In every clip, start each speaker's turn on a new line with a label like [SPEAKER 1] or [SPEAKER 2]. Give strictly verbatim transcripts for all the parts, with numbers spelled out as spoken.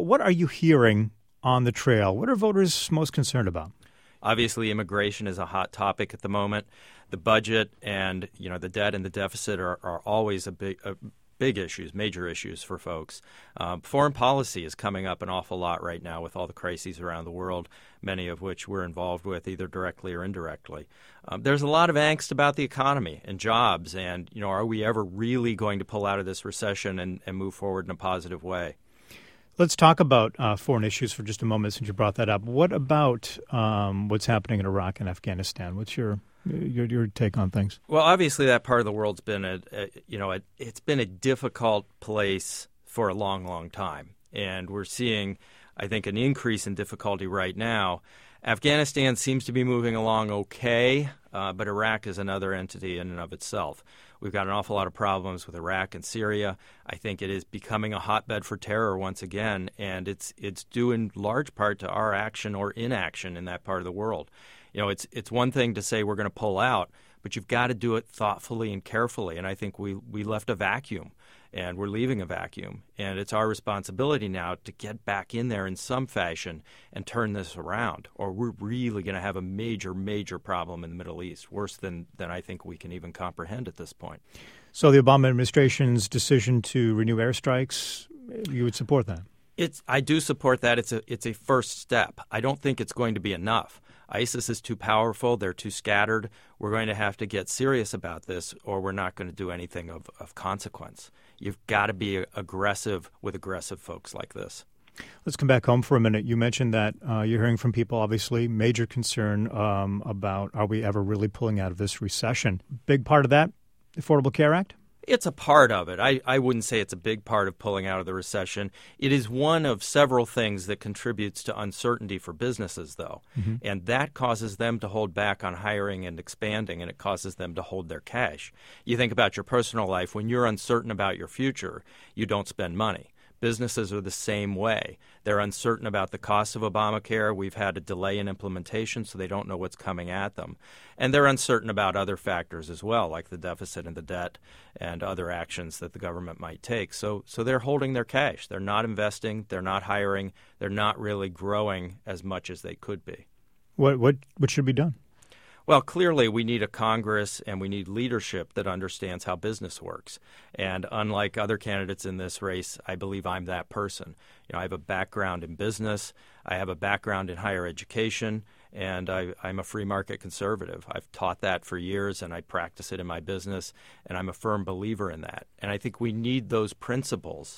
[SPEAKER 1] what are you hearing on the trail? What are voters most concerned about?
[SPEAKER 2] Obviously, immigration is a hot topic at the moment. The budget and, you know, the debt and the deficit are, are always a big, a big issues, major issues for folks. Um, foreign policy is coming up an awful lot right now with all the crises around the world, many of which we're involved with either directly or indirectly. Um, there's a lot of angst about the economy and jobs and, you know, are we ever really going to pull out of this recession and, and move forward in a positive way?
[SPEAKER 1] Let's talk about uh, foreign issues for just a moment since you brought that up. What about um, what's happening in Iraq and Afghanistan? What's your your, your take on things?
[SPEAKER 2] Well, obviously that part of the world's been a, a you know a, it's been a difficult place for a long, long time, and we're seeing, I think, an increase in difficulty right now. Afghanistan seems to be moving along okay, uh, but Iraq is another entity in and of itself. We've got an awful lot of problems with Iraq and Syria. I think it is becoming a hotbed for terror once again, and it's it's due in large part to our action or inaction in that part of the world. You know, it's it's one thing to say we're going to pull out, but you've got to do it thoughtfully and carefully, and I think we, we left a vacuum, and we're leaving a vacuum, and it's our responsibility now to get back in there in some fashion and turn this around, or we're really going to have a major, major problem in the Middle East, worse than, than I think we can even comprehend at this point.
[SPEAKER 1] So the Obama administration's decision to renew airstrikes, you would support that?
[SPEAKER 2] It's I do support that. It's a it's a first step. I don't think it's going to be enough. ISIS is too powerful. They're too scattered. We're going to have to get serious about this, or we're not going to do anything of, of consequence. You've got to be aggressive with aggressive folks like this.
[SPEAKER 1] Let's come back home for a minute. You mentioned that uh, you're hearing from people, obviously, major concern um, about are we ever really pulling out of this recession? Big part of that, the Affordable Care Act?
[SPEAKER 2] It's a part of it. I, I wouldn't say it's a big part of pulling out of the recession. It is one of several things that contributes to uncertainty for businesses, though. Mm-hmm. And that causes them to hold back on hiring and expanding, and it causes them to hold their cash. You think about your personal life. When you're uncertain about your future, you don't spend money. Businesses are the same way. They're uncertain about the cost of Obamacare. We've had a delay in implementation, so they don't know what's coming at them. And they're uncertain about other factors as well, like the deficit and the debt and other actions that the government might take. So so they're holding their cash. They're not investing. They're not hiring. They're not really growing as much as they could be.
[SPEAKER 1] What what what should be done?
[SPEAKER 2] Well, clearly we need a Congress and we need leadership that understands how business works. And unlike other candidates in this race, I believe I'm that person. You know, I have a background in business, I have a background in higher education, and I, I'm a free market conservative. I've taught that for years, and I practice it in my business, and I'm a firm believer in that. And I think we need those principles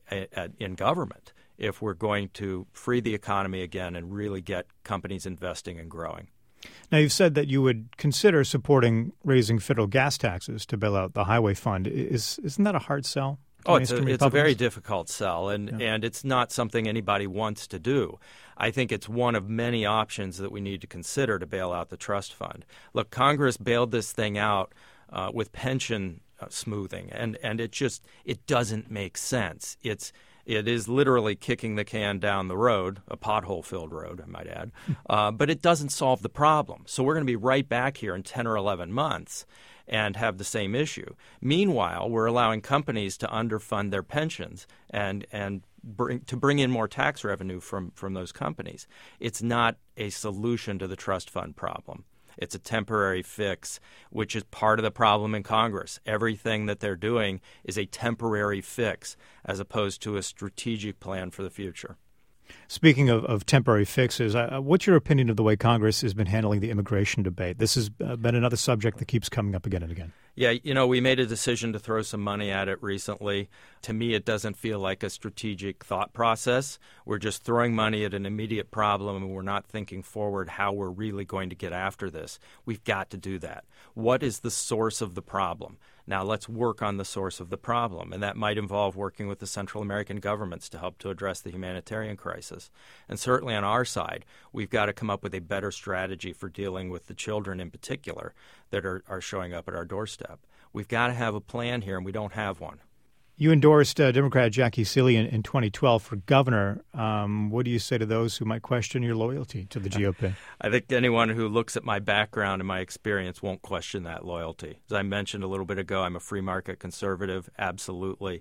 [SPEAKER 2] in government if we're going to free the economy again and really get companies investing and growing.
[SPEAKER 1] Now, you've said that you would consider supporting raising federal gas taxes to bail out the highway fund. Is, isn't that a hard sell?
[SPEAKER 2] Oh, it's a, it's a very difficult sell, and, yeah. and it's not something anybody wants to do. I think it's one of many options that we need to consider to bail out the trust fund. Look, Congress bailed this thing out uh, with pension uh, smoothing, and, and it just it doesn't make sense. It's It is literally kicking the can down the road, a pothole-filled road, I might add, uh, but it doesn't solve the problem. So we're going to be right back here in ten or eleven months and have the same issue. Meanwhile, we're allowing companies to underfund their pensions and and bring, to bring in more tax revenue from, from those companies. It's not a solution to the trust fund problem. It's a temporary fix, which is part of the problem in Congress. Everything that they're doing is a temporary fix as opposed to a strategic plan for the future.
[SPEAKER 1] Speaking of, of temporary fixes, uh, what's your opinion of the way Congress has been handling the immigration debate? This has uh, been another subject that keeps coming up again and again.
[SPEAKER 2] Yeah, you know, we made a decision to throw some money at it recently. To me, it doesn't feel like a strategic thought process. We're just throwing money at an immediate problem, and we're not thinking forward how we're really going to get after this. We've got to do that. What is the source of the problem? Now, let's work on the source of the problem, and that might involve working with the Central American governments to help to address the humanitarian crisis. And certainly on our side, we've got to come up with a better strategy for dealing with the children in particular that are, are showing up at our doorstep. We've got to have a plan here, and we don't have one.
[SPEAKER 1] You endorsed uh, Democrat Jackie Sealy in, in twenty twelve for governor. Um, what do you say to those who might question your loyalty to the G O P?
[SPEAKER 2] I think anyone who looks at my background and my experience won't question that loyalty. As I mentioned a little bit ago, I'm a free market conservative, absolutely.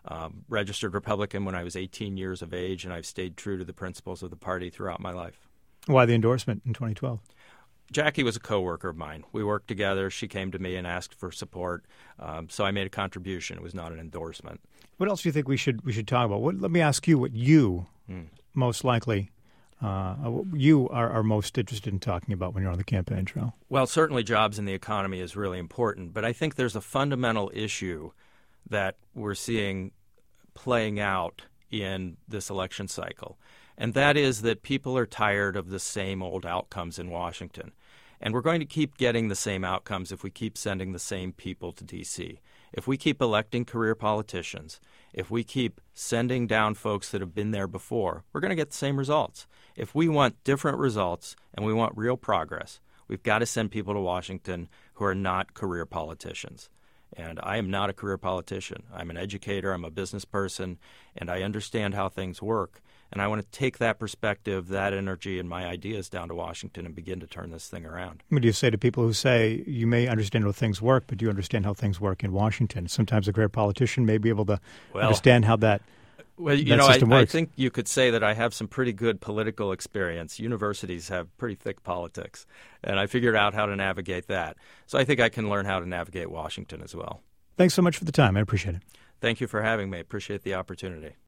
[SPEAKER 2] Um, registered Republican when I was eighteen years of age, and I've stayed true to the principles of the party throughout my life.
[SPEAKER 1] Why the endorsement in twenty twelve?
[SPEAKER 2] Jackie was a coworker of mine. We worked together. She came to me and asked for support, um, so I made a contribution. It was not an endorsement.
[SPEAKER 1] What else do you think we should we should talk about? What, let me ask you what you hmm. most likely uh, you are, are most interested in talking about when you're on the campaign trail.
[SPEAKER 2] Well, certainly jobs in the economy is really important, but I think there's a fundamental issue that we're seeing playing out in this election cycle, and that is that people are tired of the same old outcomes in Washington. And we're going to keep getting the same outcomes if we keep sending the same people to D C. If we keep electing career politicians, if we keep sending down folks that have been there before, we're going to get the same results. If we want different results and we want real progress, we've got to send people to Washington who are not career politicians. And I am not a career politician. I'm an educator, I'm a business person, and I understand how things work. And I want to take that perspective, that energy, and my ideas down to Washington and begin to turn this thing around.
[SPEAKER 1] What do you say to people who say, you may understand how things work, but do you understand how things work in Washington? Sometimes a career politician may be able to well, understand how that
[SPEAKER 2] Well, you
[SPEAKER 1] that
[SPEAKER 2] know,
[SPEAKER 1] system
[SPEAKER 2] I,
[SPEAKER 1] works.
[SPEAKER 2] I think you could say that I have some pretty good political experience. Universities have pretty thick politics, and I figured out how to navigate that. So I think I can learn how to navigate Washington as well.
[SPEAKER 1] Thanks so much for the time. I appreciate it.
[SPEAKER 2] Thank you for having me. I appreciate the opportunity.